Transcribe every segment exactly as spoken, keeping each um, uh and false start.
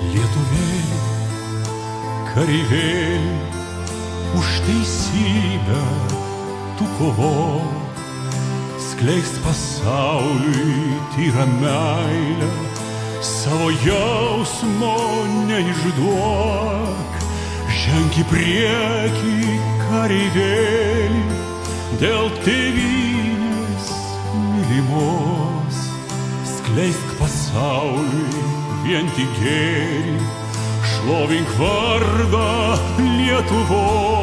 Lietuvėli, kareivėli, už teisybę tu kovok, skleisk pasauliui tyrą meilę, savo jausmo neišduok. Ženk į priekį, kareivėli, dėl tėvynės mylimos, skleisk pasauliui vien tik gėrį, šlovink vardą Lietuvos.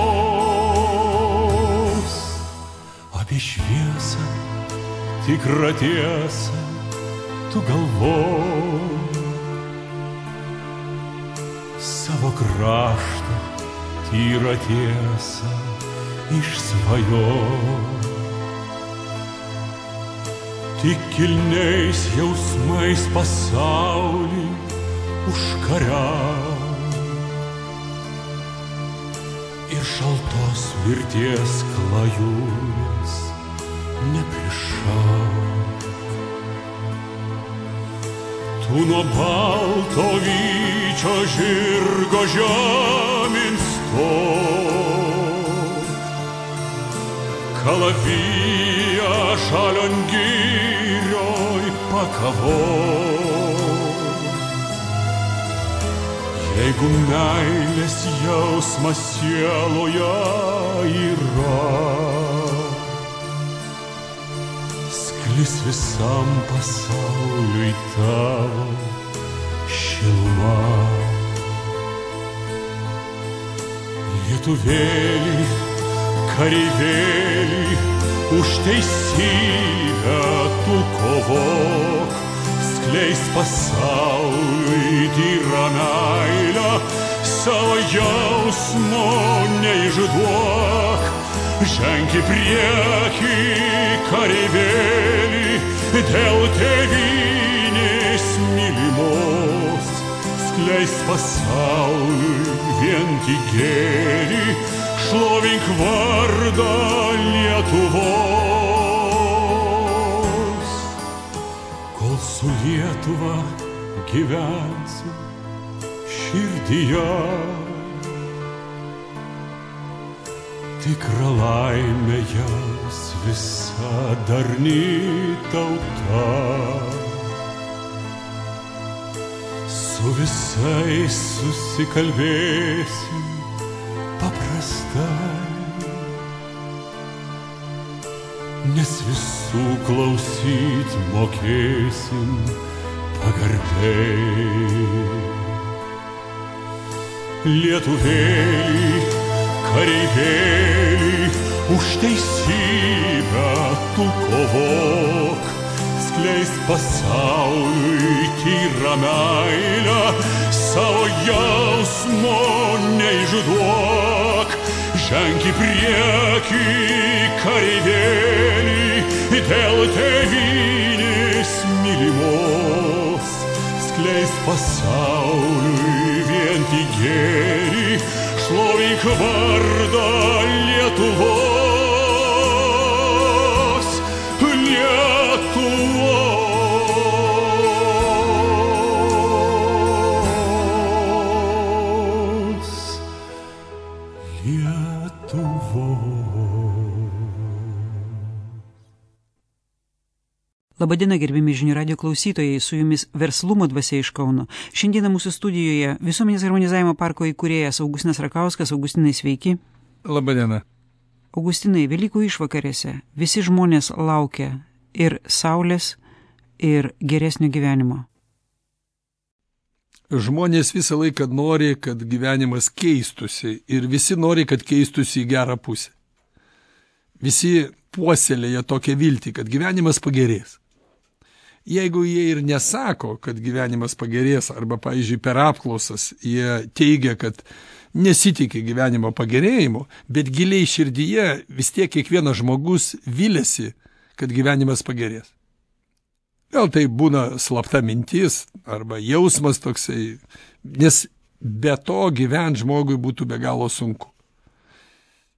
Apie šviesą, tikrą tiesą tu galvok, savo kraštą tyrą tiesą išsvajok. Tik kilniais jausmais pasaulį užkariauk ir šaltos mirties klajūnės neprišauk. Tu nuo balto vyčio žirgo žemyn stok, kalaviją šalion girioj pakavok. Jeigu meilės jausmas sieloje yra, sklis visam pasauliui tavo šiluma. Lietuvėli, kareivėli, už teisybę tu kovok, skleisk pasauliui tyrą meilę, savo jausmo neišduok. Ženk į priekį, kareivėli, dėl tėvynės mylimos, skleisk pasauliui vien tik gėrį, šlovink vardą Lietuvos. Kol su Lietuva gyvensiu širdyje, tikra laimė jaus visa darni tauta. Su visais susikalbėsim paprastai, nes visų klausyt mokėsim pagarbiai. Lietuvėli, kareivėli, už teisybę tu kovok, skleisk pasauliui tyrą meilę, savo jausmo neišduok. Ženk į priekį, kareivėli, dėl tėvynės mylimos, skleisk pasauliui vien tik gėrį, šlovink vardą Lietuvos, Lietuvos, Lietuvos. Labadiena, gerbiami žinių radijo klausytojai, su jumis Verslumo dvasia iš Kauno. Šiandieną mūsų studijoje Visuomenės harmonizavimo parko įkūrėjas Augustinas Rakauskas. Augustinai, sveiki. Labadiena. Augustinai, Velykų išvakarėse visi žmonės laukia ir saulės, ir geresnio gyvenimo. Žmonės visą laiką nori, kad gyvenimas keistusi ir visi nori, kad keistusi į gerą pusę. Visi puoselėja tokią viltį, kad gyvenimas pagerės. Jeigu jie ir nesako, kad gyvenimas pagerės, arba, pavyzdžiui, per apklausas jie teigia, kad nesitikė gyvenimo pagerėjimo, bet giliai širdyje vis tiek kiekvienas žmogus viliasi, kad gyvenimas pagerės. Gal tai būna slapta mintis arba jausmas toksai, nes be to gyvent žmogui būtų be galo sunku.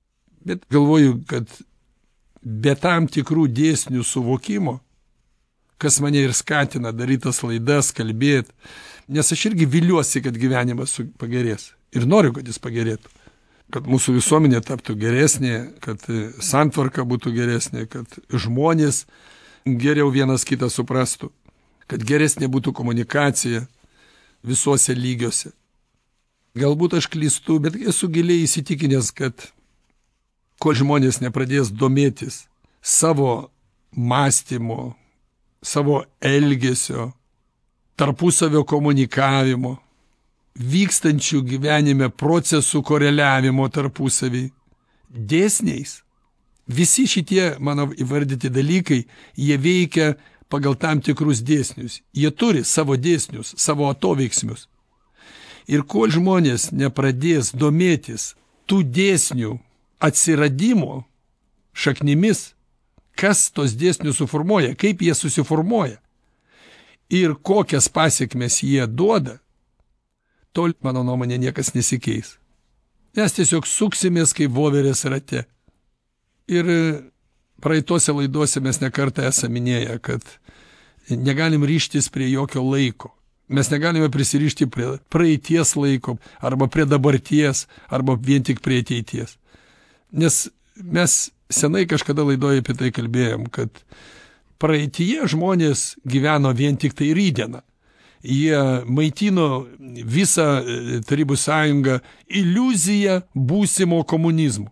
Bet galvoju, kad be tam tikrų dėsnių suvokimo kas mane ir skatina daryti tas laidas, kalbėti. Nes aš irgi viliuosi, kad gyvenimas pagerės. Ir noriu, kad jis pagerėtų. Kad mūsų visuomenė taptų geresnė, kad santvarka būtų geresnė, kad žmonės geriau vienas kitą suprastų, kad geresnė būtų komunikacija visuose lygiuose. Galbūt aš klystu, bet esu giliai įsitikinęs, kad kol žmonės nepradės domėtis savo mąstymo, savo elgesio, tarpusavio komunikavimo, vykstančių gyvenime procesų koreliavimo tarpusavį dėsniais. Visi šitie mano įvardyti dalykai, jie veikia pagal tam tikrus dėsnius. Jie turi savo dėsnius, savo atoveiksmius. Ir kol žmonės nepradės domėtis tų dėsnių atsiradimo šaknimis, kas tos dėsnius suformuoja, kaip jie susiformuoja ir kokias pasiekmes jie duoda, tol, mano nuomonė, niekas nesikeis. Mes tiesiog suksimės kaip voverės rate. Ir praeitose laidose mes nekartą esame minėję, kad negalim ryštis prie jokio laiko. Mes negalime prisirišti prie praeities laiko, arba prie dabarties, arba vien tik prie ateities. Nes mes senai kažkada laidoje apie tai kalbėjom, kad praeityje žmonės gyveno vien tik tai rytdieną. Jie maitino visą Tarybų sąjungą iliuziją būsimo komunizmo.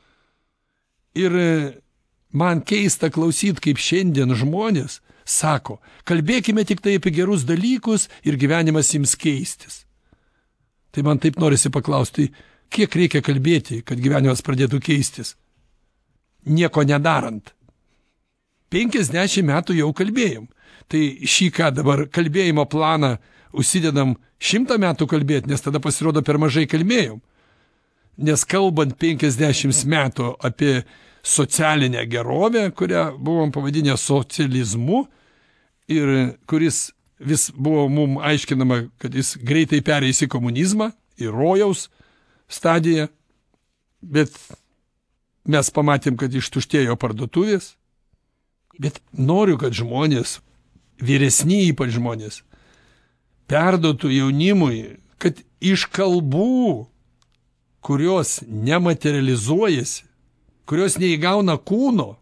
Ir man keista klausyti, kaip šiandien žmonės sako, kalbėkime tik tai apie gerus dalykus ir gyvenimas ims keistis. Tai man taip norisi paklausti, kiek reikia kalbėti, kad gyvenimas pradėtų keistis? Nieko nedarant. penkiasdešimt metų jau kalbėjom. Tai šį ką dabar kalbėjimo planą užsidedam šimtą metų kalbėti, nes tada pasirodo per mažai kalbėjom. Nes kalbant penkiasdešimt metų apie socialinę gerovę, kurią buvom pavadinę socializmu ir kuris vis buvo mum aiškinama, kad jis greitai pereis į komunizmą, į rojaus stadiją, bet mes pamatėm, kad ištuštėjo parduotuvės, bet noriu, kad žmonės, vyresni ypač žmonės, perduotų jaunimui, kad iš kalbų, kurios nematerializuojasi, kurios neįgauna kūno,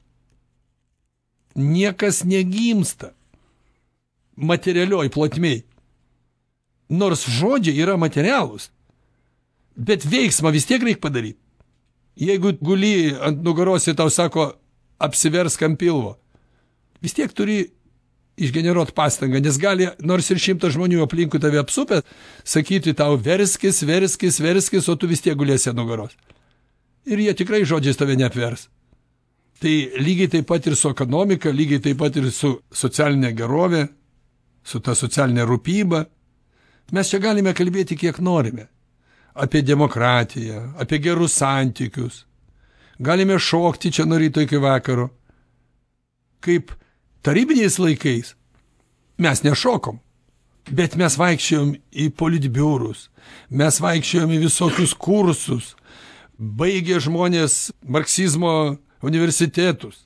niekas negimsta materialioj plotmėj. Nors žodžiai yra materialūs, bet veiksmą vis tiek reikia padaryti. Jeigu guli ant nugaros ir tau sako, apsiversk ant pilvo, vis tiek turi išgeneruoti pastangą, nes gali, nors ir šimtas žmonių aplinkui tave apsupę, sakyti tau verskis, verskis, verskis, o tu vis tiek gulėsi ant nugaros. Ir jie tikrai žodžiais tave neapvers. Tai lygiai taip pat ir su ekonomika, lygiai taip pat ir su socialinė gerovė, su ta socialinė rūpyba. Mes čia galime kalbėti kiek norime. Apie demokratiją, apie gerus santykius. Galime šokti čia nuo ryto iki vakaro. Kaip tarybiniais laikais mes nešokom, bet mes vaikščiojom į politbiurus, mes vaikščiojom į visokius kursus, baigė žmonės marksizmo universitetus,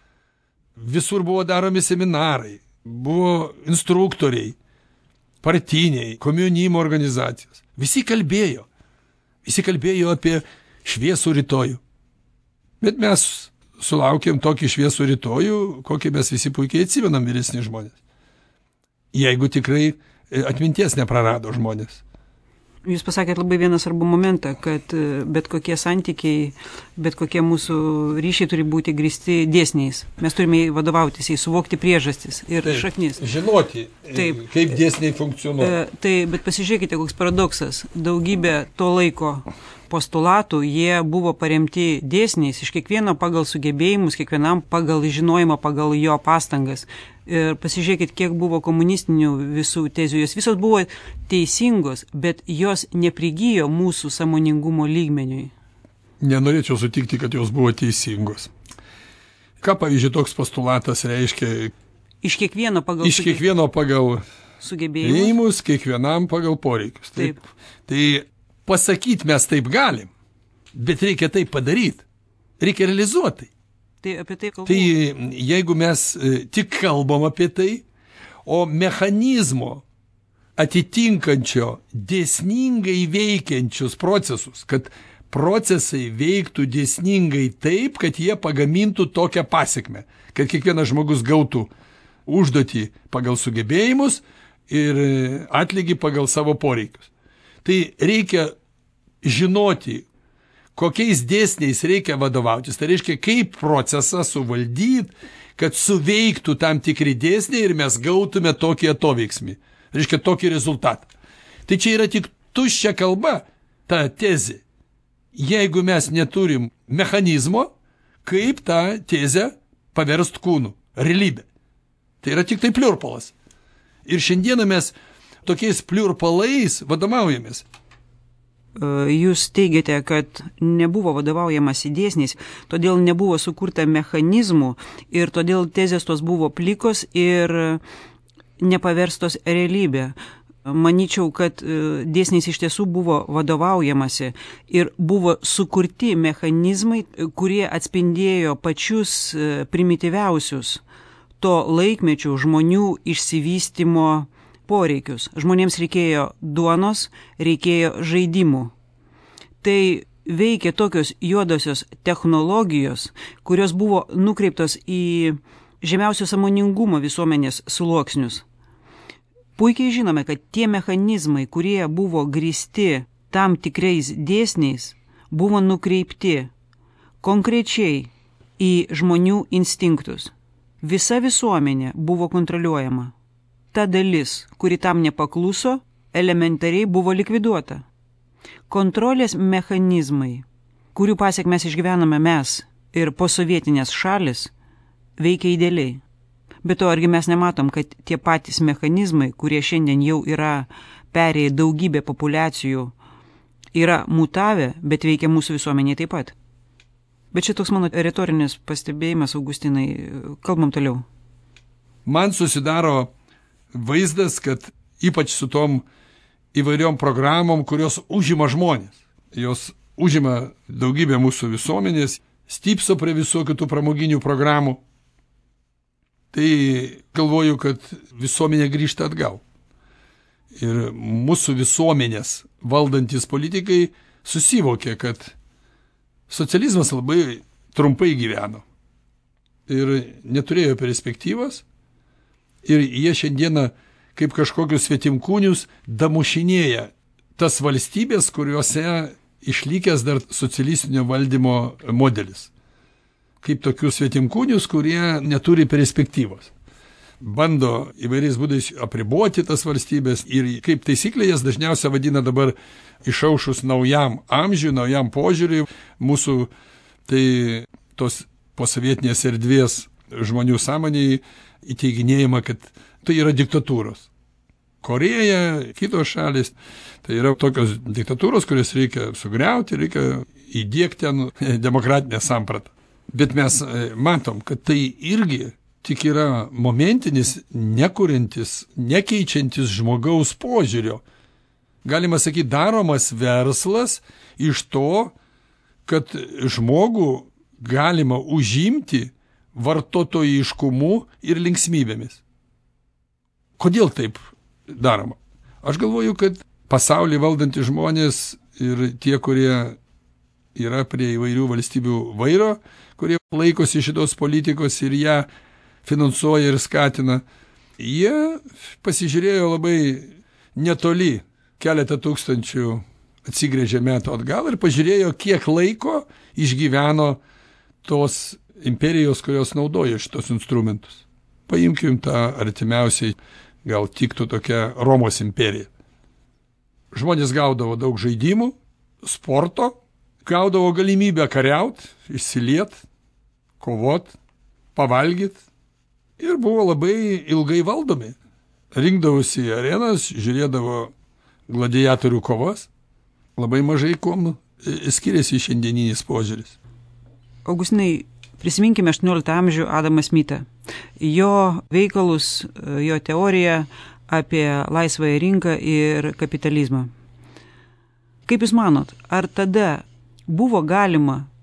visur buvo daromi seminarai, buvo instruktoriai, partiniai, komjaunimo organizacijos. Visi kalbėjo, visi kalbėjo apie šviesų rytojų. Bet mes sulaukėm tokį šviesų rytojų, kokį mes visi puikiai atsimenam, vyresni žmonės. Jeigu tikrai atminties neprarado žmonės. Jūs pasakėt labai vieną svarbų momentą, kad bet kokie santykiai, bet kokie mūsų ryšiai turi būti grįsti dėsniais. Mes turime vadovautis, į suvokti priežastis ir taip, šaknis. Žinoti, taip, kaip dėsniai funkcionuoja. E, tai, bet pasižiūrėkite, koks paradoksas. Daugybė to laiko postulatų, jie buvo paremti dėsniais, iš kiekvieno pagal sugebėjimus, kiekvienam pagal žinojimą, pagal jo pastangas. Ir pasižiūrėkit, kiek buvo komunistinių visų tezių. Jos visos buvo teisingos, bet jos neprigijo mūsų sąmoningumo lygmeniui. Nenorėčiau sutikti, kad jos buvo teisingos. Ką, pavyzdžiui, toks postulatas reiškia? Iš kiekvieno pagal, iš kiekvieno pagal sugebėjimus, kiekvienam pagal poreikius. Taip. Taip. Tai pasakyti mes taip galim, bet reikia taip padaryti. Reikia realizuoti. Tai apie tai kalbu. Tai jeigu mes tik kalbam apie tai, o mechanizmo atitinkančio dėsningai veikiančius procesus, kad procesai veiktų dėsningai taip, kad jie pagamintų tokią pasekmę, kad kiekvienas žmogus gautų užduotį pagal sugebėjimus ir atlygį pagal savo poreikius. Tai reikia žinoti, kokiais dėsniais reikia vadovautis. Tai reiškia, kaip procesą suvaldyti, kad suveiktų tam tikri dėsniai ir mes gautume tokį atoveiksmį. Reiškia, tokį rezultatą. Tai čia yra tik tuščia kalba, ta tezė. Jeigu mes neturim mechanizmo, kaip tą tezę paverst kūnu, realybę. Tai yra tik tai pliurpalas. Ir šiandieną mes tokiais pliurpalais vadovaujamės. Jūs teigiate, kad nebuvo vadovaujamas dėsniais, todėl nebuvo sukurta mechanizmų ir todėl tezės tos buvo plikos ir nepaverstos realybė. Manyčiau, kad dėsniais iš tiesų buvo vadovaujamasi ir buvo sukurti mechanizmai, kurie atspindėjo pačius primityviausius to laikmečių žmonių išsivystymo poreikius. Žmonėms reikėjo duonos, reikėjo žaidimų. Tai veikė tokios juodosios technologijos, kurios buvo nukreiptos į žemiausio sąmoningumo visuomenės sluoksnius. Puikiai žinome, kad tie mechanizmai, kurie buvo grįsti tam tikrais dėsniais, buvo nukreipti konkrečiai į žmonių instinktus. Visa visuomenė buvo kontroliuojama. Ta dalis, kuri tam nepakluso, elementariai buvo likviduota. Kontrolės mechanizmai, kurių pasiekmes išgyvename mes ir posovietinės šalis, veikia idealiai. Bet to argi mes nematom, kad tie patys mechanizmai, kurie šiandien jau yra perėję daugybę populiacijų, yra mutavę, bet veikia mūsų visuomenėje taip pat. Bet čia toks mano retorinis pastebėjimas, Augustinai, kalbam toliau. Man susidaro vaizdas, kad ypač su tom įvairiom programom, kurios užima žmonės. Jos užima daugybę mūsų visuomenės, stypso prie visokių tų pramoginių programų. Tai galvoju, kad visuomenė grįžta atgal. Ir mūsų visuomenės valdantis politikai susivokia, kad socializmas labai trumpai gyveno. Ir neturėjo perspektyvos. Ir jie šiandieną kaip kažkokius svetimkūnius damušinėja tas valstybės, kuriuose išlikęs dar socialistinio valdymo modelis. Kaip tokius svetimkūnius, kurie neturi perspektyvos. Bando įvairiais būdais apriboti tas valstybės ir kaip taisyklė jas dažniausiai vadina dabar išaušus naujam amžiui, naujam požiūriui mūsų tai tos posovietinės erdvės žmonių sąmonėje įteiginėjama, kad tai yra diktatūros. Koreja, kitos šalis, tai yra tokios diktatūros, kurias reikia sugriauti, reikia įdiegti demokratinę sampratą. Bet mes matom, kad tai irgi tik yra momentinis, nekuriantis, nekeičiantis žmogaus požiūrio. Galima sakyti, daromas verslas iš to, kad žmogų galima užimti vartotojiškumu ir linksmybėmis. Kodėl taip daroma? Aš galvoju, kad pasaulį valdantys žmonės ir tie, kurie yra prie įvairių valstybių vairo, kurie laikosi šitos politikos ir ją finansuoja ir skatina, jie pasižiūrėjo labai netoli, keletą tūkstančių atsigrėžė metų atgal ir pažiūrėjo, kiek laiko išgyveno tos imperijos, kurios naudoja šitos instrumentus. Paimkim tą artimiausiai, gal tiktų tokia Romos imperija. Žmonės gaudavo daug žaidimų, sporto, gaudavo galimybę kariaut, išsiliet, kovot, pavalgyt ir buvo labai ilgai valdomi. Rinkdavosi į arenas, žiūrėdavo gladiatorių kovas, labai mažai kuom skiriasi šiandieninis požiūris. Augustinai, prisiminkime aštuonioliktą amžių Adamą Smithą. Jo veikalus, jo teoriją apie laisvąją rinką ir kapitalizmą. Kaip Jūs manot, ar tada buvo galima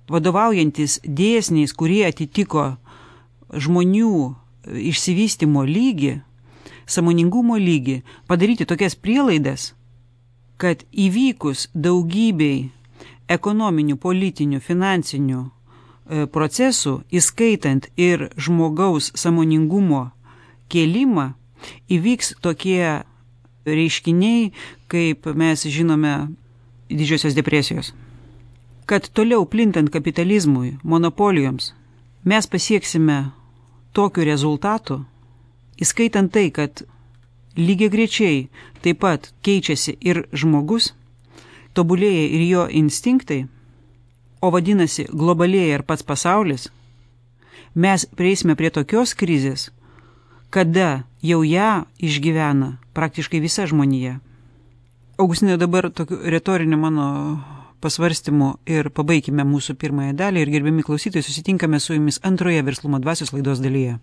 vadovaujantis dėsniais, kurie atitiko žmonių išsivystymo lygį, sąmoningumo lygį, padaryti tokias prielaidas, kad įvykus daugybei ekonominių, politinių, finansinių e, procesų, įskaitant ir žmogaus sąmoningumo kėlimą, įvyks tokie reiškiniai, kaip mes žinome didžiosios depresijos. Kad toliau plintant kapitalizmui, monopolijoms, mes pasieksime tokių rezultatų, įskaitant tai, kad lygiagrečiai taip pat keičiasi ir žmogus, tobulėja ir jo instinktai, o vadinasi globalėja ir pats pasaulis, mes prieisime prie tokios krizės, kada jau ją išgyvena praktiškai visa žmonija. Augustinai, dabar tokiu retoriniu mano pasvarstymu ir pabaikime mūsų pirmąją dalį ir gerbiami klausytojai, susitinkame su jumis antroje Verslumo dvasios laidos dalyje.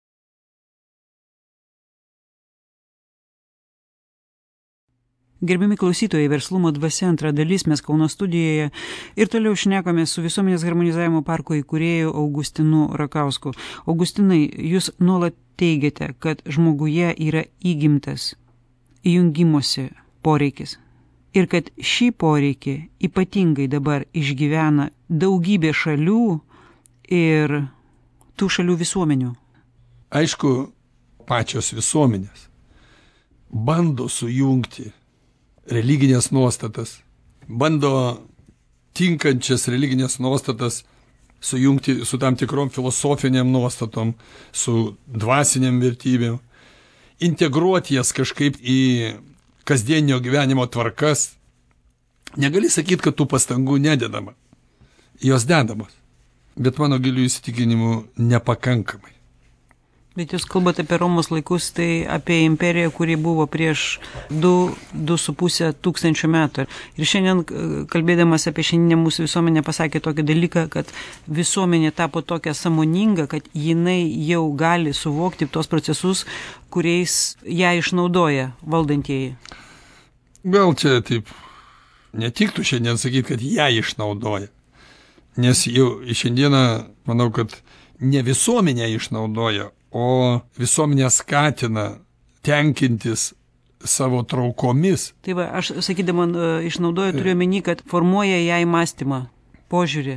Gerbiami klausytojai, Verslumo dvasia antra dalis, mes Kauno studijoje ir toliau šnekame su Visuomenės harmonizavimo parko įkūrėju Augustinu Rakausku. Augustinai, jūs nuolat teigiate, kad žmoguje yra įgimtas jungimosi poreikis ir kad šį poreikį ypatingai dabar išgyvena daugybė šalių ir tų šalių visuomenių. Aišku, pačios visuomenės bando sujungti religinės nuostatas, bando tinkančias religinės nuostatas sujungti su tam tikrom filosofiniam nuostatom, su dvasiniam vertybėm, integruoti jas kažkaip į kasdienio gyvenimo tvarkas. Negali sakyti, kad tų pastangų nededama. Jos dedamos, bet mano giliu įsitikinimu nepakankamai. Bet jūs kalbate apie Romos laikus, tai apie imperiją, kuri buvo prieš du, du su pusę tūkstančių metų. Ir šiandien, kalbėdamas apie šiandieną mūsų visuomenę, pasakė tokį dalyką, kad visuomenė tapo tokia sąmoninga, kad jinai jau gali suvokti tos procesus, kuriais ją išnaudoja valdantieji. Gal čia taip netiktų šiandien sakyti, kad ją išnaudoja. Nes jau šiandieną, manau, kad ne visuomenė išnaudoja, o visuomenė skatina tenkintis savo traukomis. Tai va, aš sakydama išnaudoju, turiu omeny, kad formuoja jai mąstymą, požiūrį.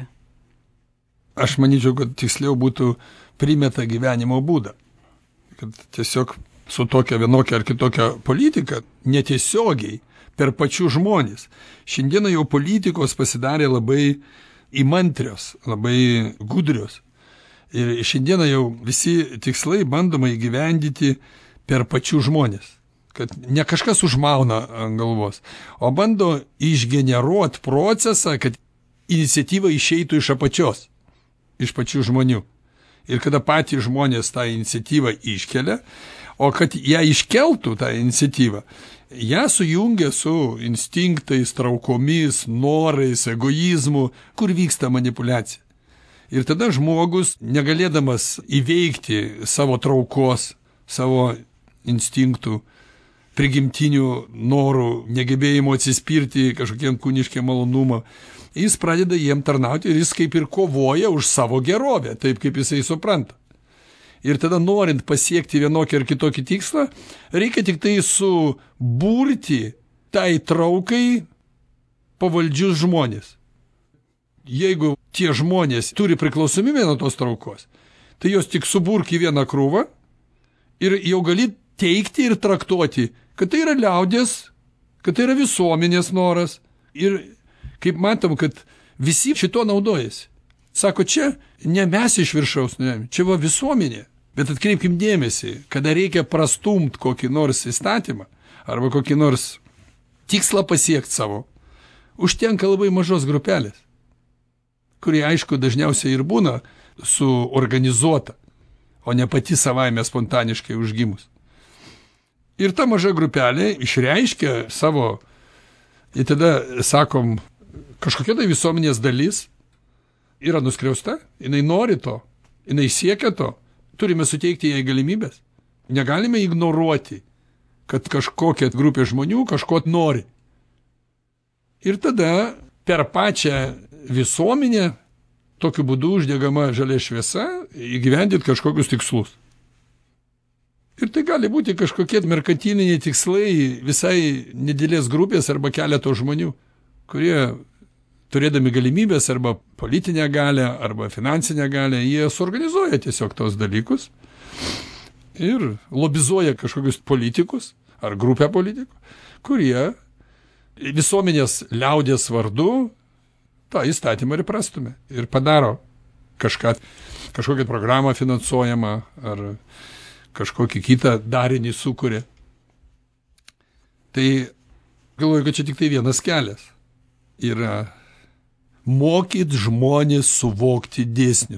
Aš manyčiau, kad tiksliau būtų primeta gyvenimo būdą. Kad tiesiog su tokia vienokia ar kitokia politika netiesiogiai per pačių žmonės. Šiandieną jau politikos pasidarė labai įmantrios, labai gudrios. Ir šiandieną jau visi tikslai bandoma įgyvendyti per pačių žmonės. Kad ne kažkas užmauna ant galvos, o bando išgeneruoti procesą, kad iniciatyva išeitų iš apačios, iš pačių žmonių. Ir kada patys žmonės tą iniciatyvą iškelia, o kad ją iškeltų tą iniciatyvą, ją sujungia su instinktais, traukomis, norais, egoizmu, kur vyksta manipulacija. Ir tada žmogus, negalėdamas įveikti savo traukos, savo instinktų, prigimtinių norų, negebėjimo atsispirti kažkokiem kūniškiem malonumam, jis pradeda jiem tarnauti ir jis kaip ir kovoja už savo gerovę, taip kaip jisai supranta. Ir tada norint pasiekti vienokį ar kitokį tikslą, reikia tik tai suburti tai traukai pavaldžius žmonės. Jeigu tie žmonės turi priklausomybę nuo tos traukos, tai jos tik suburk į vieną krūvą ir jau gali teikti ir traktuoti, kad tai yra liaudės, kad tai yra visuomenės noras. Ir kaip matom, kad visi šito naudojasi. Sako, čia ne mes iš viršaus, ne, čia va visuomenė. Bet atkreipkim dėmesį, kada reikia prastumt kokį nors įstatymą arba kokį nors tikslą pasiekti savo, užtenka labai mažos grupelės, kurie, aišku, dažniausiai ir būna suorganizuota, o ne pati savaime spontaniškai užgimus. Ir ta maža grupelė išreiškia savo, ir tada, sakom, kažkokia tai visuomenės dalis yra nuskriausta, jinai nori to, jinai siekia to, turime suteikti jai galimybės. Negalime ignoruoti, kad kažkokia grupė žmonių kažko nori. Ir tada per pačią visuomenę tokiu būdu uždegama žalia šviesa įgyvendinti kažkokius tikslus. Ir tai gali būti kažkokie merkantiliniai tikslai visai nedidelės grupės arba keleto žmonių, kurie turėdami galimybės arba politinę galę, arba finansinę galę, jie suorganizuoja tiesiog tos dalykus ir lobizuoja kažkokius politikus ar grupę politikų, kurie visuomenės liaudės vardu tą įstatymą ir prastumia ir padaro kažką, kažkokią programą finansuojamą ar kažkokį kitą darinį sukuria. Tai galvoju, kad čia tik tai vienas kelias yra mokyt žmonės suvokti dėsnius.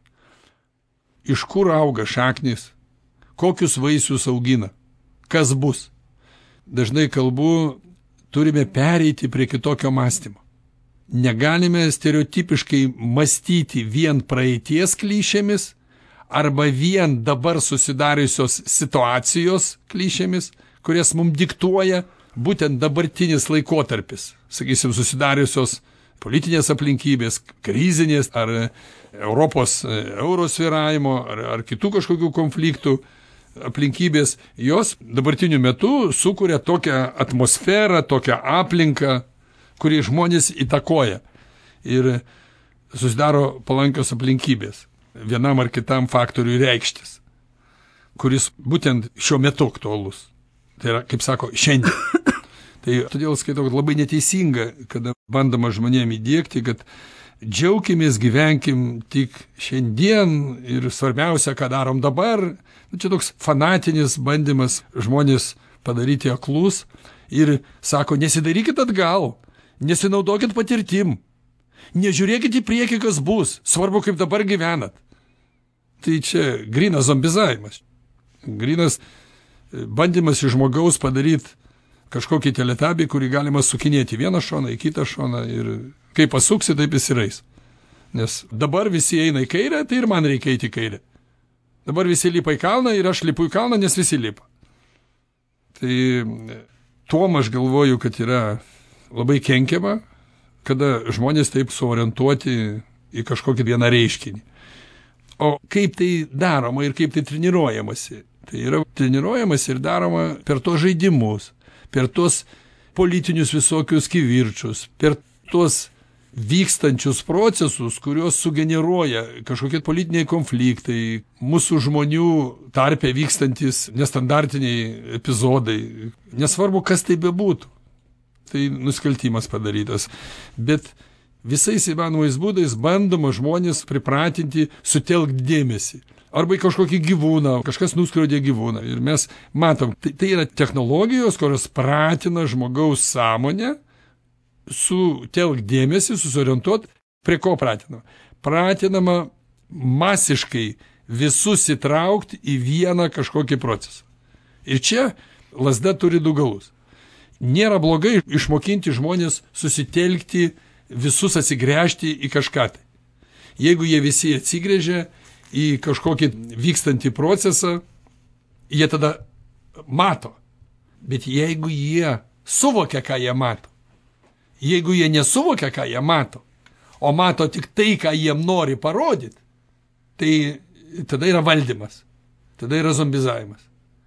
Iš kur auga šaknis, kokius vaisius augina, kas bus. Dažnai kalbu, turime pereiti prie kitokio mąstymo. Negalime stereotipiškai mąstyti vien praeities klišėmis arba vien dabar susidariusios situacijos klišėmis, kurias mums diktuoja būtent dabartinis laikotarpis. Sakysim, susidariusios politinės aplinkybės, krizinės ar Europos euro svyravimo ar, ar kitų kažkokių konfliktų aplinkybės, jos dabartiniu metu sukuria tokią atmosferą, tokią aplinką, kurį žmonės įtakoja ir susidaro palankios aplinkybės vienam ar kitam faktoriui reikštis, kuris būtent šiuo metu aktualus. Tai yra, kaip sako, šiandien. Tai todėl skaitau, kad labai neteisinga, kada bandoma žmonėm įdiegti, kad džiaukimės, gyvenkim tik šiandien ir svarbiausia, ką darom dabar. Čia toks fanatinis bandymas žmonės padaryti aklus ir sako, nesidarykit atgal, nesinaudokit patirtim, nežiūrėkit į priekį, kas bus, svarbu, kaip dabar gyvenat. Tai čia grynas zombizavimas, grynas bandymas iš žmogaus padaryti kažkokį teletabį, kurį galima sukinėti vieną šoną į kitą šoną ir kaip pasuksi, taip jis ir eis. Nes dabar visi eina į kairę, tai ir man reikia eiti į kairę. Dabar visi lipa į kalną ir aš lipu į kalną, nes visi lipa. Tai tuom aš galvoju, kad yra labai kenkiama, kada žmonės taip suorientuoti į kažkokį vieną reiškinį. O kaip tai daroma ir kaip tai treniruojamasi? Tai yra treniruojamasi ir daroma per tos žaidimus, per tos politinius visokius kivirčius, per tuos vykstančius procesus, kuriuos sugeneruoja kažkokie politiniai konfliktai, mūsų žmonių tarpe vykstantis nestandartiniai epizodai. Nesvarbu, kas tai bebūtų. Tai nusikaltimas padarytas. Bet visais įmanomais būdais bandoma žmonės pripratinti, sutelkti dėmesį. Arba į kažkokį gyvūną, kažkas nuskriaudė gyvūną. Ir mes matom, tai, tai yra technologijos, kurios pratina žmogaus sąmonę, sutelkti dėmesį, susorientuoti, prie ko pratinama. Pratinama masiškai visus įtraukti į vieną kažkokį procesą. Ir čia lazda turi du galus. Nėra blogai išmokinti žmonės susitelkti, visus atsigręžti į kažką tai. Jeigu jie visi atsigręžia į kažkokį vykstantį procesą, jie tada mato. Bet jeigu jie suvokia, ką jie mato, jeigu jie nesuvokia, ką jie mato, o mato tik tai, ką jiem nori parodyti, tai tada yra valdymas, tada yra zombizavimas.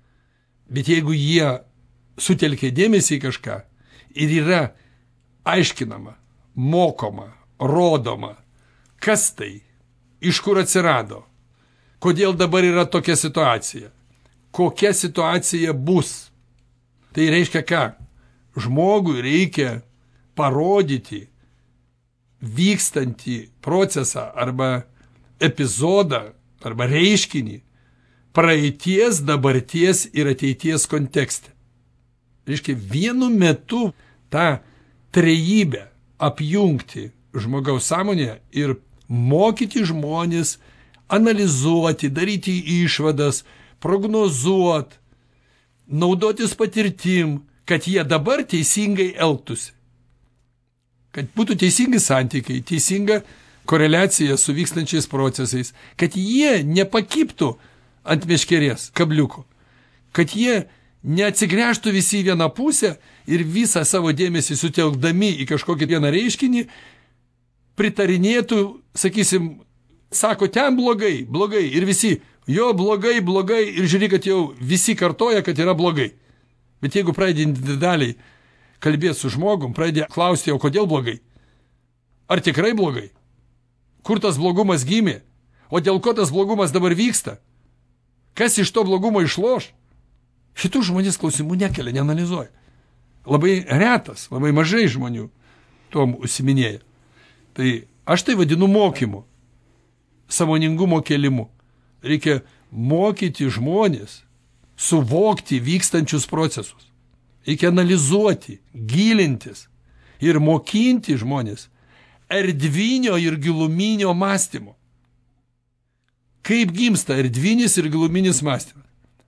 Bet jeigu jie sutelkia dėmesį į kažką ir yra aiškinama, mokoma, rodoma, kas tai, iš kur atsirado, kodėl dabar yra tokia situacija, kokia situacija bus. Tai reiškia ką? Žmogui reikia parodyti vykstantį procesą arba epizodą arba reiškinį praeities, dabarties ir ateities kontekste. Reiškia, vienu metu tą trejybę apjungti žmogaus sąmonėje ir mokyti žmonės analizuoti, daryti išvadas, prognozuoti, naudotis patirtim, kad jie dabar teisingai elgtųsi. Kad būtų teisingi santykiai, teisinga koreliacija su vykstančiais procesais, kad jie nepakibtų ant meškerės kabliuko, kad jie neatsigręžtų visi į vieną pusę ir visą savo dėmesį sutelkdami į kažkokį vieną reiškinį pritarinėtų, sakysim, sako, ten blogai, blogai, ir visi, jo blogai, blogai, ir žiūri, kad jau visi kartoja, kad yra blogai. Bet jeigu pradedi individualiai kalbėti su žmogum, pradedi klausti, o kodėl blogai? Ar tikrai blogai? Kur tas blogumas gimė? O dėl ko tas blogumas dabar vyksta? Kas iš to blogumo išloš? Šitų žmonės klausimų nekelia, neanalizuoja. Labai retas, labai mažai žmonių tuom užsiminėja. Tai aš tai vadinu mokymu, sąmoningumo kėlimu. Reikia mokyti žmonės suvokti vykstančius procesus. Reikia analizuoti, gilintis ir mokinti žmonės erdvinio ir giluminio mąstymo. Kaip gimsta erdvinis ir giluminis mąstymas?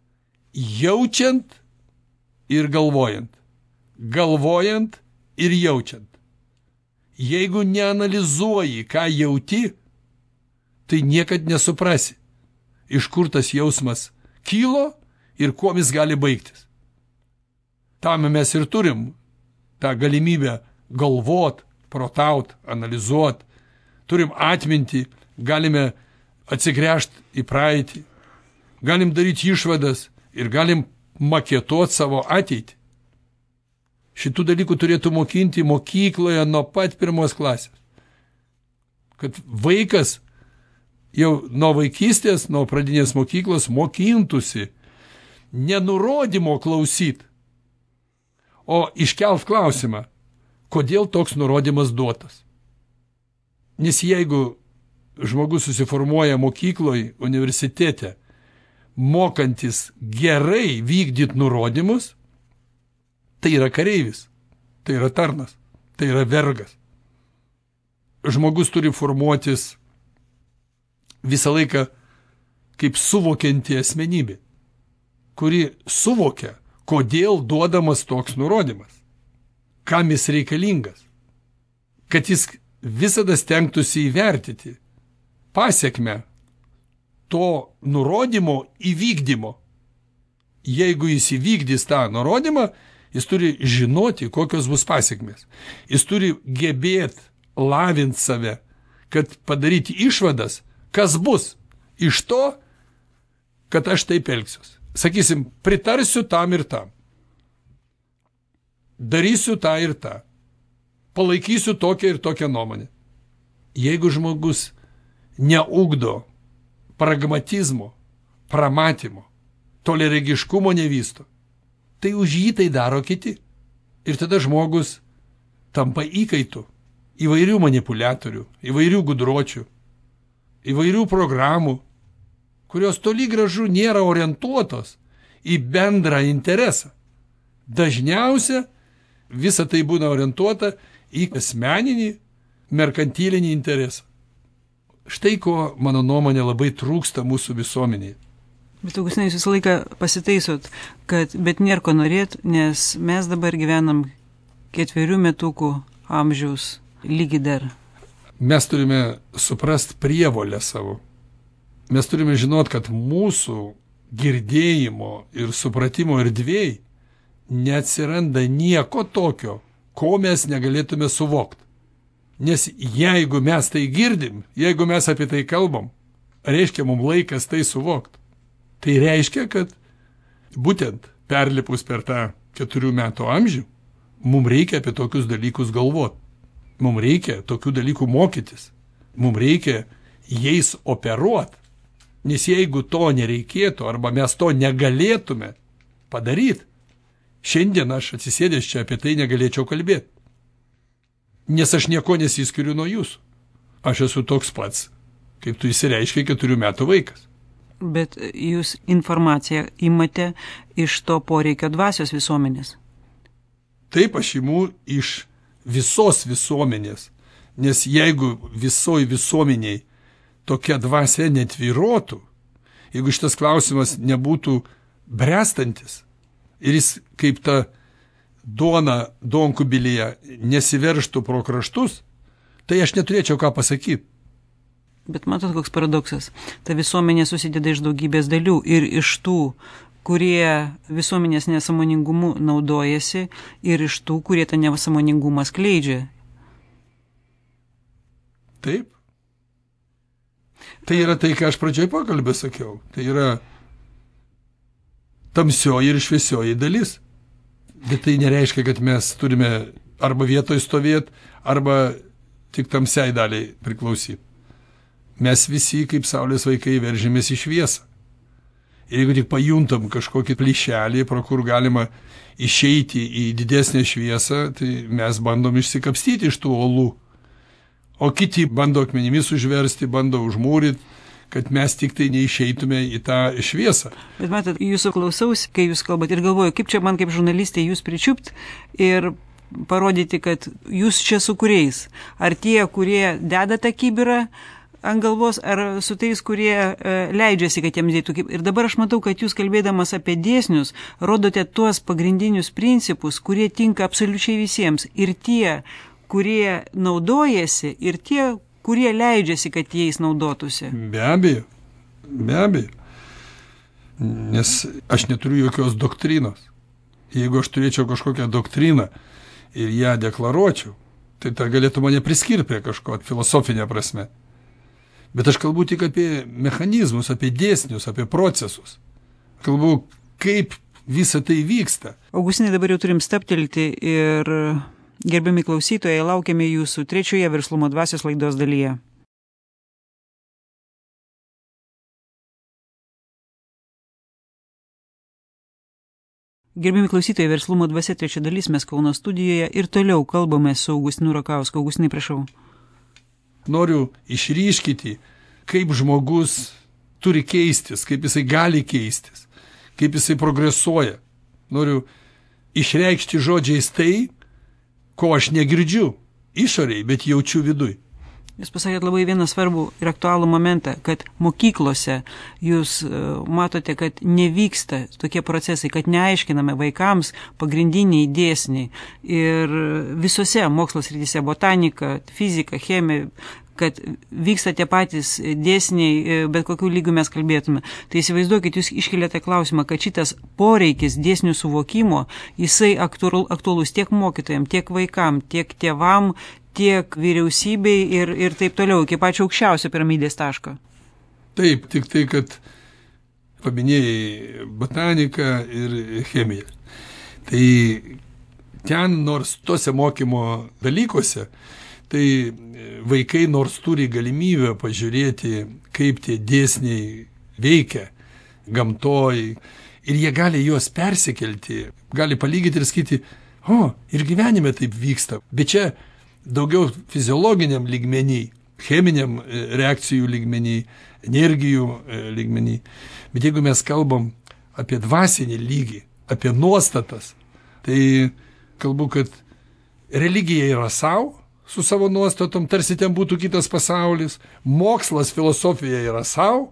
Jaučiant ir galvojant. Galvojant ir jaučiant. Jeigu neanalizuoji, ką jauti, tai niekad nesuprasi, iš kur tas jausmas kilo ir kuo jis gali baigtis. Tam mes ir turim tą galimybę galvot, protaut, analizuot. Turim atmintį, galime atsigręžti į praeitį, galim daryti išvadas ir galim maketuoti savo ateitį. Šitų dalykų turėtų mokinti mokykloje nuo pat pirmos klasės. Kad vaikas jau nuo vaikystės, nuo pradinės mokyklos mokintųsi ne nurodymo klausyt, o iškelt klausimą, kodėl toks nurodymas duotas. Nes jeigu žmogus susiformuoja mokykloje, universitete, mokantis gerai vykdyti nurodymus, tai yra kareivis, tai yra tarnas, tai yra vergas. Žmogus turi formuotis visą laiką kaip suvokianti asmenybė, kuri suvokia, kodėl duodamas toks nurodymas, kam jis reikalingas, kad jis visada stengtųsi įvertyti pasekmę to nurodymo įvykdymo. Jeigu jis įvykdys tą nurodymą, jis turi žinoti, kokios bus pasekmės. Jis turi gebėti lavinti save, kad padaryti išvadas, kas bus iš to, kad aš taip elgsiuos. Sakysim, pritarsiu tam ir tam. Darysiu tą ir tą. Palaikysiu tokią ir tokią nuomonę. Jeigu žmogus neugdo pragmatizmo, pramatymo, toliaregiškumo nevysto, tai už jį tai daro kiti. Ir tada žmogus tampa įkaitu įvairių manipuliatorių, įvairių gudročių, įvairių programų, kurios toli gražu nėra orientuotos į bendrą interesą. Dažniausia visa tai būna orientuota į asmeninį, merkantilinį interesą. Štai ko, mano nuomonė, labai trūksta mūsų visuomenėje. Bet Augustinai, jūs visą laiką pasitaisot, kad bet nėra ko norėt, nes mes dabar gyvenam ketverių metukų amžiaus lygi dar. Mes turime suprast prievolę savo. Mes turime žinot, kad mūsų girdėjimo ir supratimo erdvėj neatsiranda nieko tokio, ko mes negalėtume suvokti. Nes jeigu mes tai girdim, jeigu mes apie tai kalbam, reiškia mums laikas tai suvokti. Tai reiškia, kad būtent perlipus per tą keturių metų amžių, mums reikia apie tokius dalykus galvoti. Mums reikia tokių dalykų mokytis. Mums reikia jais operuoti. Nes jeigu to nereikėtų, arba mes to negalėtume padaryti, šiandien aš atsisėdęs čia apie tai negalėčiau kalbėti. Nes aš nieko nesiskiriu nuo jūsų. Aš esu toks pats, kaip tu įsireiškiai keturių metų vaikas. Bet jūs informaciją imate iš to poreikio dvasios visuomenės. Taip, aš imu iš visos visuomenės. Nes jeigu visoj visuomeniai tokia dvasia netvyrotų, jeigu šitas klausimas nebūtų brestantis ir jis kaip ta duona duonkubilyje nesiveržtų pro kraštus, tai aš neturėčiau ką pasakyti. Bet matot, koks paradoksas. Ta visuomenė susideda iš daugybės dalių ir iš tų, kurie visuomenės nesąmoningumu naudojasi, ir iš tų, kurie tą nesąmoningumą skleidžia. Taip. Tai yra tai, ką aš pradžioj pokalbį sakiau. Tai yra tamsioji ir šviesioji dalis. Bet tai nereiškia, kad mes turime arba vietoj stovėti, arba tik tamsiai daliai priklausyti. Mes visi, kaip saulės vaikai, veržėmės į šviesą. Ir jeigu tik pajuntam kažkokį plyšelį, pro kur galima išeiti į didesnę šviesą, tai mes bandom išsikapstyti iš tų olų. O kiti bando akmenimis užversti, bando užmūryti, kad mes tik tai neišeitume į tą šviesą. Bet matot, jūsų klausausi, kai jūs kalbat ir galvoju, kaip čia man kaip žurnalistė jūs pričiupt ir parodyti, kad jūs čia su kuriais. Ar tie, kurie deda tą kibirą ant galvos, ar su tais, kurie e, leidžiasi, kad jiems dėtų. Ir dabar aš matau, kad jūs kalbėdamas apie dėsnius, rodote tuos pagrindinius principus, kurie tinka absoliučiai visiems. Ir tie, kurie naudojasi, ir tie, kurie leidžiasi, kad jais naudotųsi. Be abejo, be abejo. Nes aš neturiu jokios doktrinos. Jeigu aš turėčiau kažkokią doktriną ir ją deklaruočiau, tai ta galėtų mane priskirti prie kažko filosofinė prasme. Bet aš kalbu tik apie mechanizmus, apie dėsnius, apie procesus. Kalbu, kaip visa tai vyksta. Augustinai, dabar jau turim stabtelti ir gerbiami klausytojai, laukiame jūsų trečioje verslumo dvasios laidos dalyje. Gerbiami klausytojai, verslumo dvasia trečia dalis, mes Kauno studijoje ir toliau kalbame su Augustinu Rakausku. Augustinai, prašau. Noriu išryškyti, kaip žmogus turi keistis, kaip jisai gali keistis, kaip jisai progresuoja. Noriu išreikšti žodžiais tai, ko aš negirdžiu išoriai, bet jaučiu viduj. Jūs pasakėt labai vieną svarbų ir aktualų momentą, kad mokyklose jūs matote, kad nevyksta tokie procesai, kad neaiškiname vaikams pagrindiniai dėsniai. Ir visose mokslo srityse, botanika, fizika, chemija, kad vyksta tie patys dėsniai, bet kokių lygių mes kalbėtume. Tai įsivaizduokit, jūs iškeliate klausimą, kad šitas poreikis dėsnių suvokimo, jisai aktualus tiek mokytojams, tiek vaikam, tiek tėvam, tiek vyriausybei ir, ir taip toliau, iki pačio aukščiausio piramidės taško. Taip, tik tai, kad paminėjai botaniką ir chemiją. Tai ten, nors tose mokymo dalykuose, tai vaikai nors turi galimybę pažiūrėti, kaip tie dėsniai veikia gamtoj, ir jie gali juos persikelti, gali palygyti ir sakyti, o, ir gyvenime taip vyksta, bet čia daugiau fiziologiniam lygmenį, cheminiam reakcijų lygmenį, energijų lygmenį. Bet jeigu mes kalbam apie dvasinį lygį, apie nuostatas, tai kalbu, kad religija yra savo, su savo nuostatom, tarsi ten būtų kitas pasaulis, mokslas, filosofija yra savo,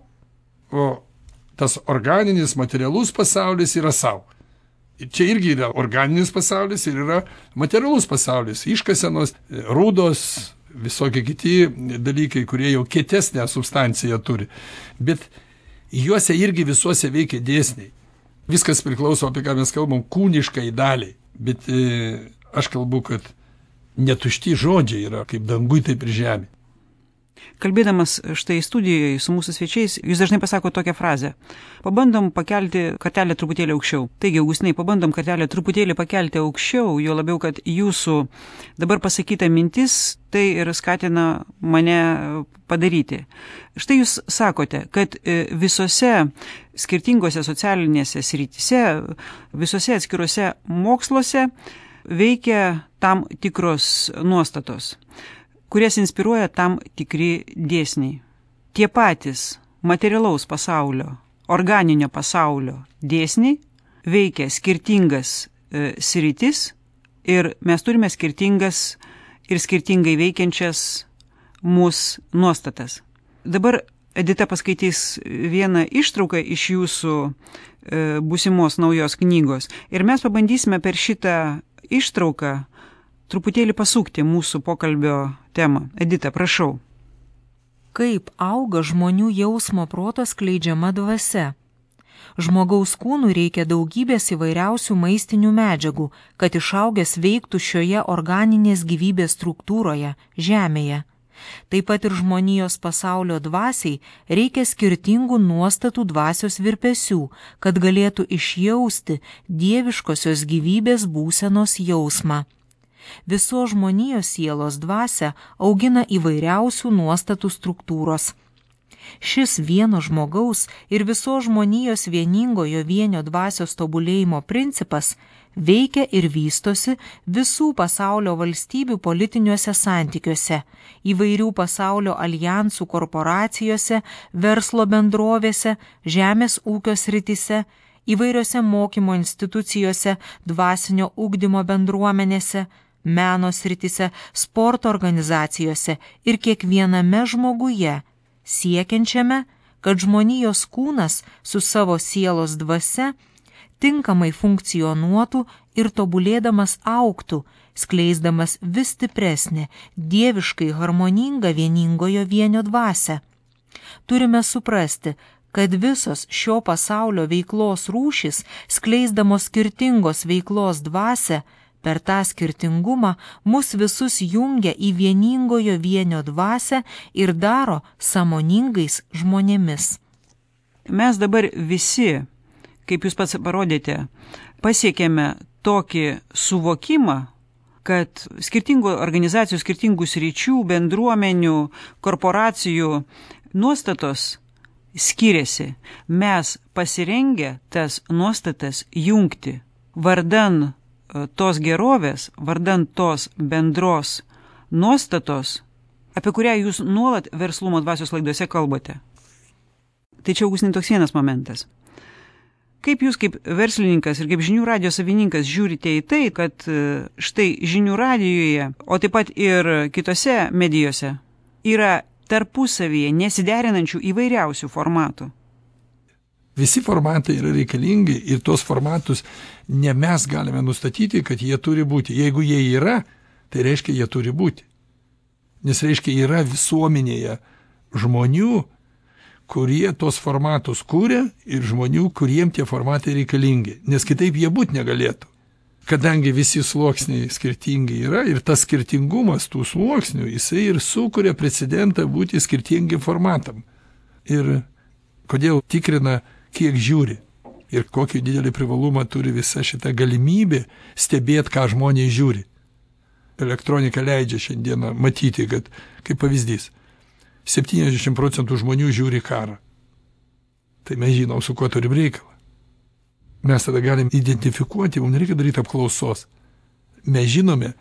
o tas organinis, materialus pasaulis yra savo. Čia irgi yra organinis pasaulis ir yra materialus pasaulis, iškasenos, rūdos, visokie kiti dalykai, kurie jau kietesnę substanciją turi. Bet juose irgi visuose veikia dėsniai. Viskas priklauso, apie ką mes kalbam, kūniškai daliai. Bet e, aš kalbu, kad netušti žodžiai yra kaip dangui, taip ir žemė. Kalbėdamas štai studijoje su mūsų svečiais, jūs dažnai pasako tokią frazę. Pabandom pakelti kartelę truputėlį aukščiau. Taigi, Augustinai, pabandom kartelę truputėlį pakelti aukščiau, jo labiau, kad jūsų dabar pasakyta mintis tai ir skatina mane padaryti. Štai jūs sakote, kad visose skirtingose socialinėse srityse, visose atskiruose moksluose veikia tam tikros nuostatos, kurias inspiruoja tam tikri dėsniai. Tie patys materialaus pasaulio, organinio pasaulio dėsniai veikia skirtingas e, sritis ir mes turime skirtingas ir skirtingai veikiančias mūsų nuostatas. Dabar Edita paskaitys vieną ištrauką iš jūsų e, būsimos naujos knygos ir mes pabandysime per šitą ištrauką truputėlį pasukti mūsų pokalbio temą. Edita, prašau. Kaip auga žmonių jausmo proto skleidžiama dvasia? Žmogaus kūnui reikia daugybės įvairiausių maistinių medžiagų, kad išaugęs veiktų šioje organinės gyvybės struktūroje, žemėje. Taip pat ir žmonijos pasaulio dvasiai reikia skirtingų nuostatų dvasios virpesių, kad galėtų išjausti dieviškosios gyvybės būsenos jausmą. Visos žmonijos sielos dvasia augina įvairiausių nuostatų struktūros. Šis vieno žmogaus ir visos žmonijos vieningojo vienio dvasios tobulėjimo principas veikia ir vystosi visų pasaulio valstybių politiniuose santykiuose, įvairių pasaulio aljansų korporacijose, verslo bendrovėse, žemės ūkio srityse, įvairiose mokymo institucijose, dvasinio ugdymo bendruomenėse, meno srityse, sporto organizacijose ir kiekviename žmoguje, siekiančiame, kad žmonijos kūnas su savo sielos dvasia tinkamai funkcionuotų ir tobulėdamas augtų, skleisdamas vis stipresnę, dieviškai harmoningą vieningojo vienio dvasią. Turime suprasti, kad visos šio pasaulio veiklos rūšys, skleisdamos skirtingos veiklos dvasią, per tą skirtingumą mus visus jungia į vieningojo vienio dvasią ir daro sąmoningais žmonėmis. Mes dabar visi, kaip jūs pats parodėte, pasiekėme tokį suvokimą, kad skirtingų organizacijų, skirtingų sričių, bendruomenių, korporacijų nuostatos skiriasi. Mes pasirengę tas nuostatas jungti vardan tos gerovės, vardan tos bendros nuostatos, apie kurią jūs nuolat verslumo dvasios laidose kalbate. Tai čia, Augustinai, toks vienas momentas. Kaip jūs kaip verslininkas ir kaip žinių radijo savininkas žiūrite į tai, kad štai žinių radijoje, o taip pat ir kitose medijose yra tarpusavyje nesiderinančių įvairiausių formatų? Visi formatai yra reikalingi ir tos formatus ne mes galime nustatyti, kad jie turi būti. Jeigu jie yra, tai reiškia, jie turi būti. Nes reiškia, yra visuomenėje žmonių, kurie tos formatus kūrė ir žmonių, kuriem tie formatai reikalingi. Nes kitaip jie būti negalėtų. Kadangi visi sluoksniai skirtingi yra ir tas skirtingumas tų sluoksnių, jisai ir sukuria precedentą būti skirtingi formatam. Ir kodėl tikrina, kiek žiūri ir kokį didelį privalumą turi visa šita galimybė stebėti, ką žmonės žiūri. Elektronika leidžia šiandieną matyti, kad, kaip pavyzdys, septyniasdešimt procentų žmonių žiūri karą. Tai mes žinom, su kuo turim reikalą. Mes tada galim identifikuoti, mums nereikia daryti apklausos. Mes žinome,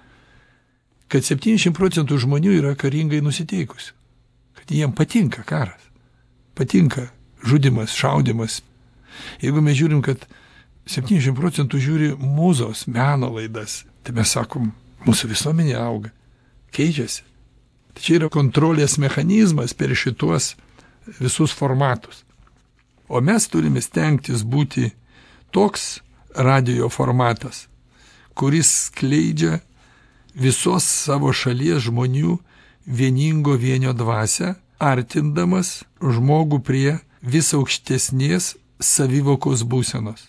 kad septyniasdešimt procentų žmonių yra karingai nusiteikusi. Kad jiem patinka karas. Patinka žudimas, šaudimas. Jeigu mes žiūrim, kad septyniasdešimt procentų žiūri mūzos, meno laidas, tai mes sakom, mūsų visuomenė auga, keičiasi. Tai čia yra kontrolės mechanizmas per šituos visus formatus. O mes turime stengtis būti toks radijo formatas, kuris skleidžia visos savo šalies žmonių vieningo vienio dvasią, artindamas žmogų prie vis aukštesnės savivokos būsenos.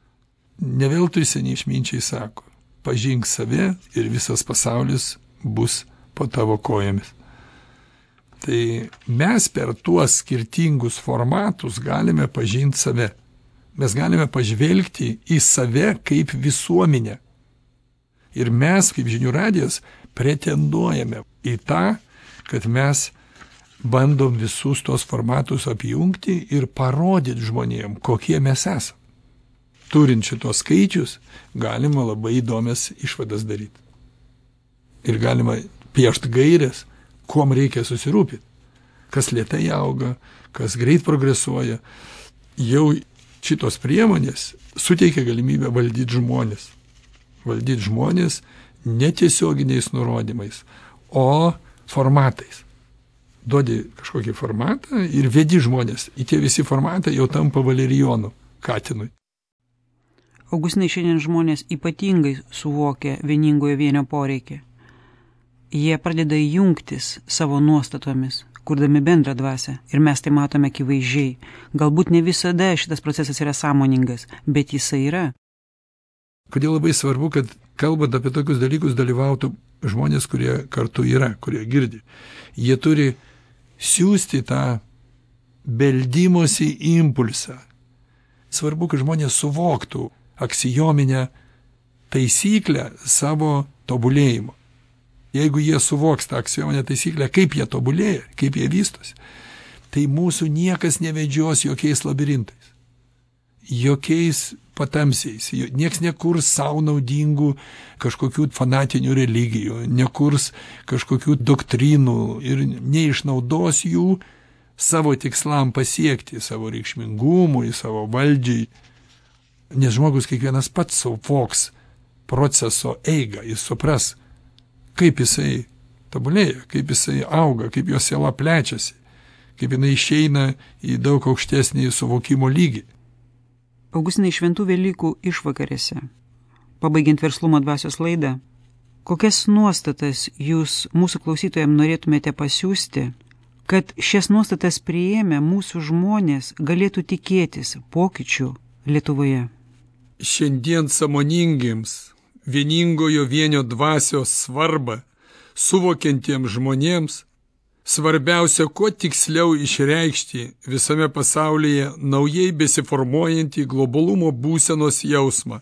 Ne veltui seniai išminčiai sako, pažink save ir visas pasaulis bus po tavo kojomis. Tai mes per tuos skirtingus formatus galime pažinti save. Mes galime pažvelgti į save kaip visuomenę. Ir mes, kaip žinių radijas, pretenduojame į tą, kad mes bandom visus tos formatus apjungti ir parodyti žmonėm, kokie mes esame. Turint šitos skaičius, galima labai įdomias išvadas daryti. Ir galima piešti gairės, kuom reikia susirūpinti. Kas lėtai auga, kas greit progresuoja. Jau šitos priemonės suteikia galimybę valdyti žmonės. Valdyti žmonės netiesioginiais nurodymais, o formatais. Duodi kažkokį formatą ir vedi žmonės. Į tie visi formatai jau tampa Valerijonu Katinui. Augustinai, šiandien žmonės ypatingai suvokia vieningojo vienio poreikį. Jie pradeda jungtis savo nuostatomis, kurdami bendrą dvasią. Ir mes tai matome akivaizdžiai. Galbūt ne visada šitas procesas yra sąmoningas, bet jisai yra. Kodėl labai svarbu, kad kalbant apie tokius dalykus dalyvautų žmonės, kurie kartu yra, kurie girdi, jie turi siūsti tą beldimosi impulsą. Svarbu, kad žmonės suvoktų aksiominę taisyklę savo tobulėjimo. Jeigu jie suvoks tą aksiominę taisyklę, kaip jie tobulėja, kaip jie vystosi, tai mūsų niekas nevedžios jokiais labirintais, jokiais patamsiais, nieks nekurs savo naudingų kažkokių fanatinių religijų, nekurs kažkokių doktrinų ir neišnaudos jų savo tikslam pasiekti, savo reikšmingumui, savo valdžiai. Nes žmogus kiekvienas pats suvoks proceso eigą, jis supras, kaip jisai tobulėja, kaip jisai auga, kaip jo siela plečiasi, kaip jinai išeina į daug aukštesnį suvokimo lygį. Augustinai, šventų Velykų išvakarėse, pabaigiant Verslumo dvasios laidą, kokias nuostatas jūs mūsų klausytojams norėtumėte pasiųsti, kad šias nuostatas priėmę mūsų žmonės galėtų tikėtis pokyčių Lietuvoje? Šiandien sąmoningiems vieningojo vienio dvasios svarbą suvokiantiems žmonėms svarbiausia kuo tiksliau išreikšti visame pasaulyje naujai besiformuojantį globalumo būsenos jausmą.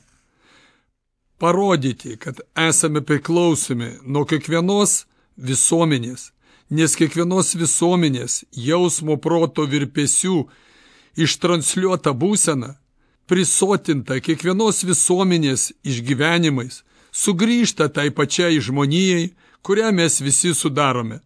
Parodyti, kad esame priklausomi nuo kiekvienos visuomenės, nes kiekvienos visuomenės jausmo proto virpesių ištransliuota būsena, prisotinta kiekvienos visuomenės išgyvenimais, sugrįžta tai pačiai žmonijai, kurią mes visi sudarome.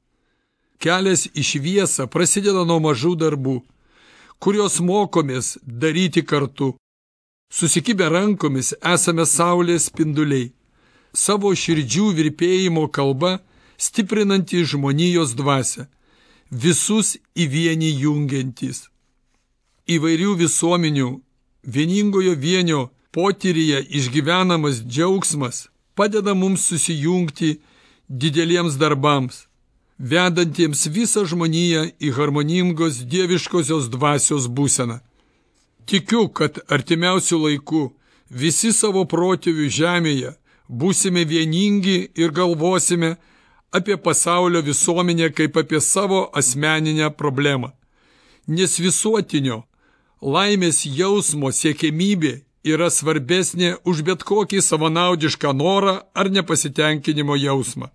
Kelias į šviesą prasideda nuo mažų darbų, kuriuos mokomės daryti kartu. Susikibę rankomis esame saulės spinduliai, savo širdžių virpėjimo kalba stiprinanti žmonijos dvasią, visus į vienį jungiantys. Įvairių visuomenių vieningojo vienio potyryje išgyvenamas džiaugsmas padeda mums susijungti dideliems darbams, vedantiems visą žmoniją į harmoningos dieviškosios dvasios būseną. Tikiu, kad artimiausių laikų visi savo protėvių žemėje būsime vieningi ir galvosime apie pasaulio visuomenę kaip apie savo asmeninę problemą. Nes visuotinio laimės jausmo siekiamybė yra svarbesnė už bet kokį savanaudišką norą ar nepasitenkinimo jausmą.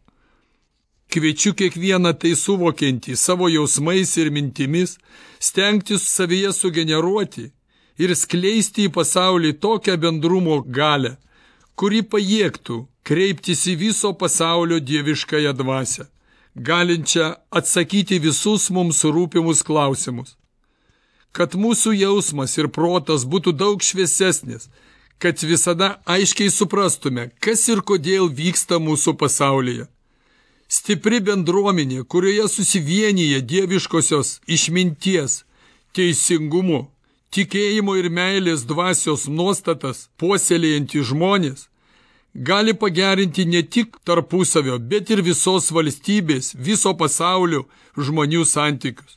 Kviečiu kiekvieną tai suvokiantį savo jausmais ir mintimis, stengtis savyje sugeneruoti ir skleisti į pasaulį tokią bendrumo galę, kuri pajėgtų kreiptis į viso pasaulio dieviškąją dvasią, galinčią atsakyti visus mums rūpimus klausimus. Kad mūsų jausmas ir protas būtų daug šviesesnis, kad visada aiškiai suprastume, kas ir kodėl vyksta mūsų pasaulyje. Stipri bendruomenė, kurioje susivienyje dieviškosios išminties, teisingumo, tikėjimo ir meilės dvasios nuostatas puoselėjantys žmonės, gali pagerinti ne tik tarpusavio, bet ir visos valstybės, viso pasaulio žmonių santykius.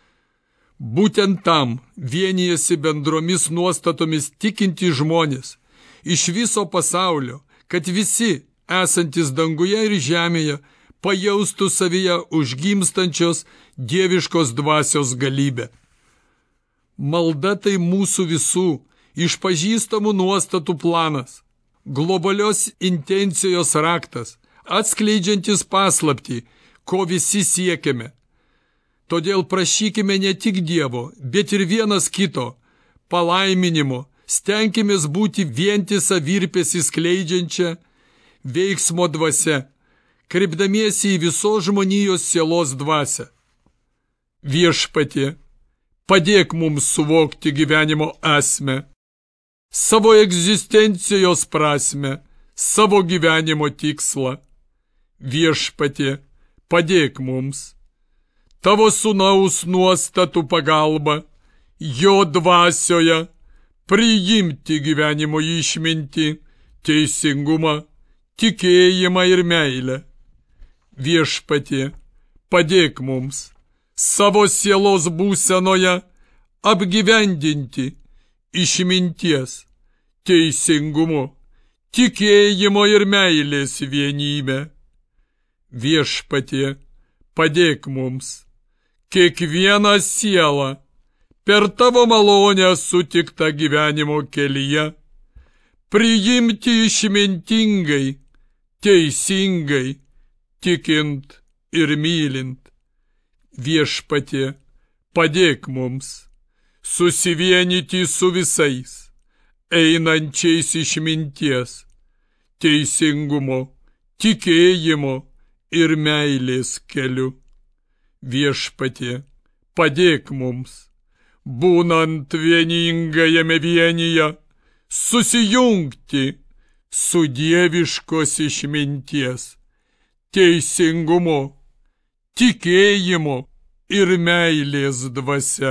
Būtent tam vienijasi bendromis nuostatomis tikinti žmonės iš viso pasaulio, kad visi esantis danguje ir žemėje pajaustų savyje užgimstančios dieviškos dvasios galybę. Malda tai mūsų visų išpažįstamų nuostatų planas, globalios intencijos raktas, atskleidžiantis paslaptį, ko visi siekiame. Todėl prašykime ne tik Dievo, bet ir vienas kito palaiminimo, stenkimės būti vientisą virpesį skleidžiančią veiksmo dvasia, kreipdamiesi į visos žmonijos sielos dvasią. Viešpatie, padėk mums suvokti gyvenimo esmę, savo egzistencijos prasmę, savo gyvenimo tikslą. Viešpatie, padėk mums. Tavo sūnaus nuostatų pagalba, jo dvasioje, priimti gyvenimo išmintį, teisingumą, tikėjimą ir meilę. Viešpatie, padėk mums savo sielos būsenoje apgyvendinti išminties, teisingumo, tikėjimo ir meilės vienybę. Viešpatie, padėk mums, kiekvieną sielą per tavo malonę sutiktą gyvenimo kelyje, priimti išmintingai, teisingai, tikint ir mylint. Viešpatie, padėk mums susivienyti su visais, einančiais išminties, teisingumo, tikėjimo ir meilės keliu. Viešpatie, padėk mums, būnant vieningajame vienyje, susijungti su dieviškos išminties, teisingumo, tikėjimo ir meilės dvasia.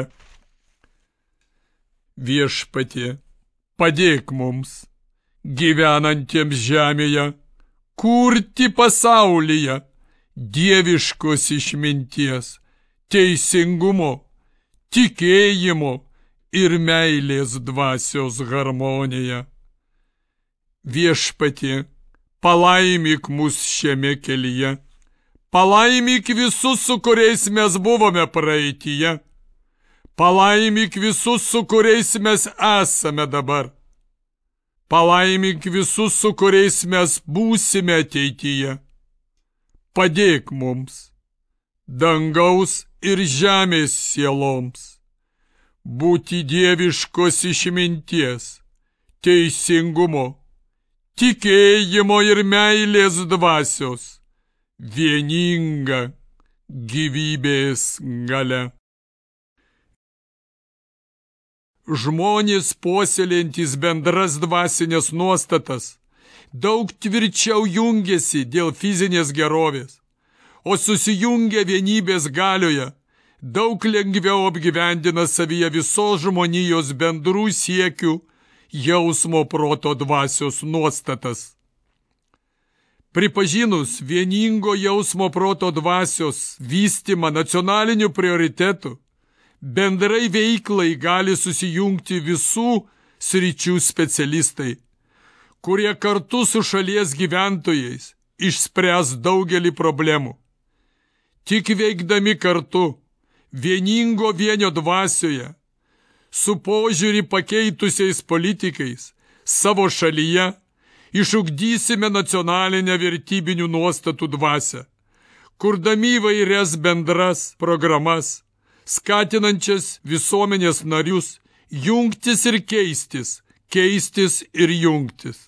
Viešpatie, padėk mums, gyvenantiems žemėje, kurti pasaulyje dieviškos išminties, teisingumo, tikėjimo ir meilės dvasios harmoniją. Viešpatie, palaimyk mus šiame kelyje, palaimyk visus, su kuriais mes buvome praeityje, palaimyk visus, su kuriais mes esame dabar, palaimyk visus, su kuriais mes būsime ateityje. Padėk mums, dangaus ir žemės sieloms, būti dieviškos išminties, teisingumo, tikėjimo ir meilės dvasios, vieninga gyvybės galia. Žmonės puoselėjantys bendras dvasinės nuostatas daug tvirčiau jungiasi dėl fizinės gerovės, o susijungia vienybės galioje, daug lengviau apgyvendina savyje visos žmonijos bendrų siekių, jausmo, proto, dvasios nuostatas. Pripažinus vieningo jausmo, proto, dvasios vystymą nacionaliniu prioritetu, bendrai veiklai gali susijungti visų sričių specialistai, kurie kartu su šalies gyventojais išspręs daugelį problemų. Tik veikdami kartu, vieningo vienio dvasioje, su požiūrį pakeitusiais politikais savo šalyje, išugdysime nacionalinę vertybinių nuostatų dvasią, kurdami įvairias bendras programas, skatinančias visuomenės narius jungtis ir keistis, keistis ir jungtis.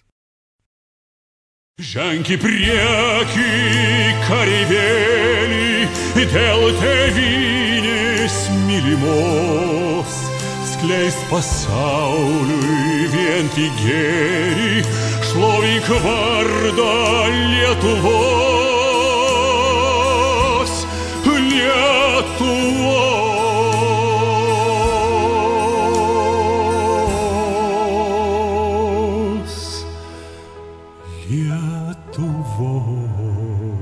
Ženk į priekį, kareivėli, dėl tėvynės mylimos, skleisk pasauliui vien tik gėrį, šlovink vardą Lietuvos, Lietuvos. Lietuvos.